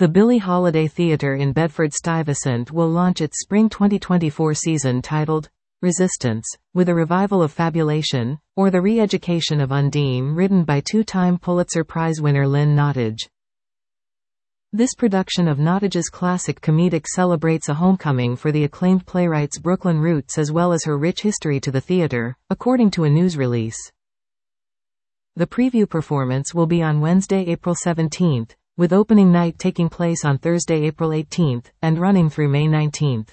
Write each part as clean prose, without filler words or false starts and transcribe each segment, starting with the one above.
The Billie Holiday Theatre in Bedford-Stuyvesant will launch its spring 2024 season titled Resistance, with a revival of Fabulation, or the Re-Education of Undine, written by two-time Pulitzer Prize winner Lynn Nottage. This production of Nottage's classic comedic celebrates a homecoming for the acclaimed playwright's Brooklyn roots as well as her rich history to the theater, according to a news release. The preview performance will be on Wednesday, April 17, with opening night taking place on Thursday, April 18, and running through May 19.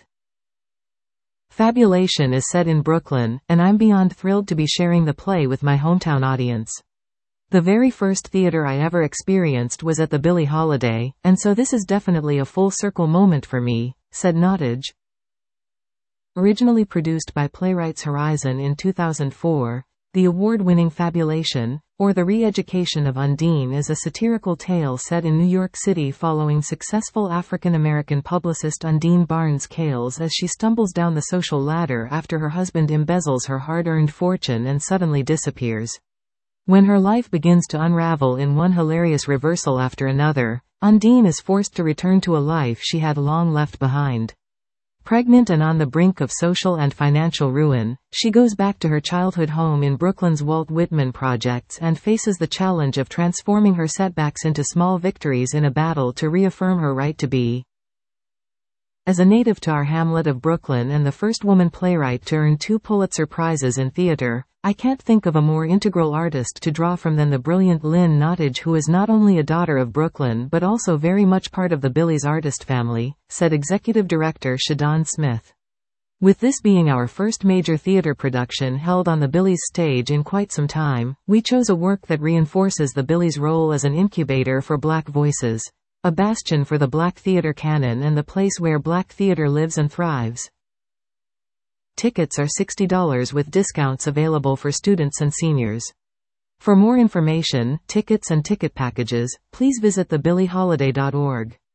Fabulation is set in Brooklyn, and I'm beyond thrilled to be sharing the play with my hometown audience. The very first theater I ever experienced was at the Billie Holiday, and so this is definitely a full-circle moment for me, said Nottage. Originally produced by Playwrights Horizon in 2004, the award-winning Fabulation, or the Re-Education of Undine, is a satirical tale set in New York City following successful African-American publicist Undine Barnes Cales as she stumbles down the social ladder after her husband embezzles her hard-earned fortune and suddenly disappears. When her life begins to unravel in one hilarious reversal after another, Undine is forced to return to a life she had long left behind. Pregnant and on the brink of social and financial ruin, she goes back to her childhood home in Brooklyn's Walt Whitman projects and faces the challenge of transforming her setbacks into small victories in a battle to reaffirm her right to be. As a native to our hamlet of Brooklyn and the first woman playwright to earn 2 Pulitzer Prizes in theater, I can't think of a more integral artist to draw from than the brilliant Lynn Nottage, who is not only a daughter of Brooklyn but also very much part of the Billie's artist family, said Executive Director Shadon Smith. With this being our first major theater production held on the Billie's stage in quite some time, we chose a work that reinforces the Billie's role as an incubator for Black voices, a bastion for the Black theater canon and the place where Black theater lives and thrives. Tickets are $60 with discounts available for students and seniors. For more information, tickets and ticket packages, please visit thebillieholiday.org.